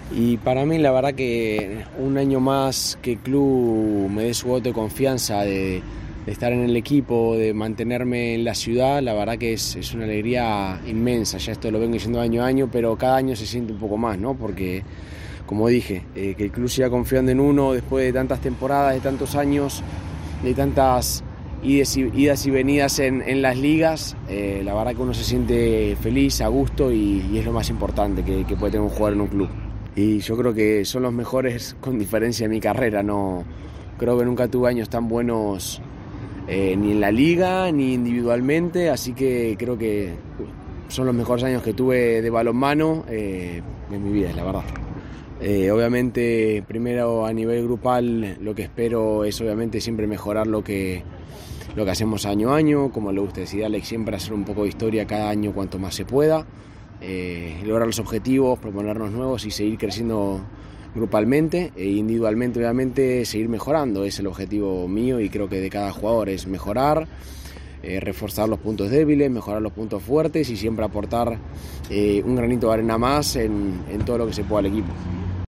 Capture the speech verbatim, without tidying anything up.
Y para mí la verdad que un año más que el club me dé su voto de confianza de, de estar en el equipo, de mantenerme en la ciudad, la verdad que es, es una alegría inmensa. Ya esto lo vengo diciendo año a año, pero cada año se siente un poco más, ¿no? Porque, como dije, eh, que el club siga confiando en uno después de tantas temporadas, de tantos años, de tantas idas y, idas y venidas en, en las ligas, eh, la verdad que uno se siente feliz, a gusto y, y es lo más importante que, que puede tener un jugador en un club. Y yo creo que son los mejores con diferencia en mi carrera. No creo que nunca tuve años tan buenos eh, ni en la liga ni individualmente, así que creo que son los mejores años que tuve de balonmano eh, en mi vida, la verdad. Eh, obviamente primero a nivel grupal lo que espero es obviamente siempre mejorar lo que, lo que hacemos año a año, como le gusta decir Alex, siempre hacer un poco de historia cada año cuanto más se pueda. Eh, lograr los objetivos, proponernos nuevos y seguir creciendo grupalmente e individualmente, obviamente seguir mejorando. Es el objetivo mío y creo que de cada jugador es mejorar, eh, reforzar los puntos débiles, mejorar los puntos fuertes y siempre aportar eh, un granito de arena más en, en todo lo que se pueda al equipo.